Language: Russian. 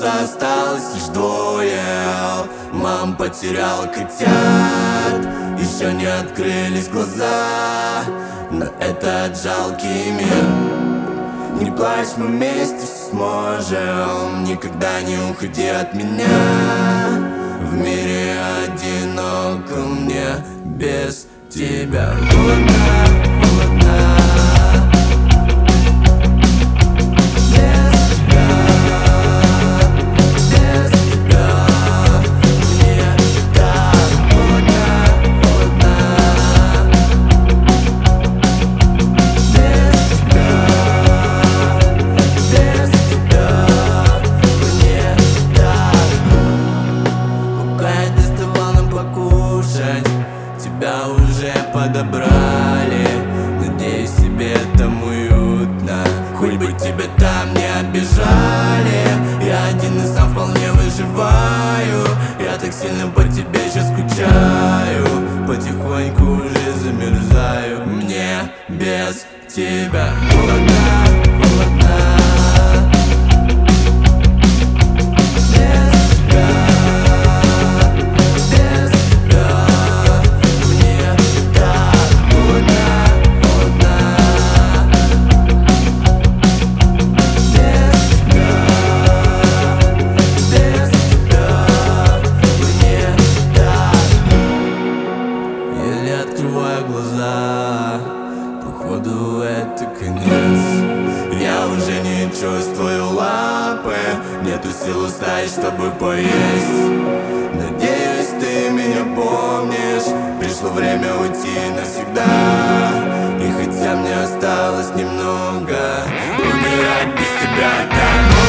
осталось лишь двое. Мам потеряла котят, еще не открылись глаза на этот жалкий мир. Не плачь, мы вместе сможем, никогда не уходи от меня. В мире одиноко мне без тебя. Холодно, холодно. Тебя уже подобрали, надеюсь, тебе там уютно. Хоть бы тебя там не обижали, я один и сам вполне выживаю. Я так сильно по тебе сейчас скучаю, потихоньку уже замерзаю. Мне без тебя холодно, холодно. Открываю глаза, походу это конец. Я уже не чувствую лапы, нету сил устать, чтобы поесть. Надеюсь, ты меня помнишь, пришло время уйти навсегда. И хотя мне осталось немного, умирать без тебя так.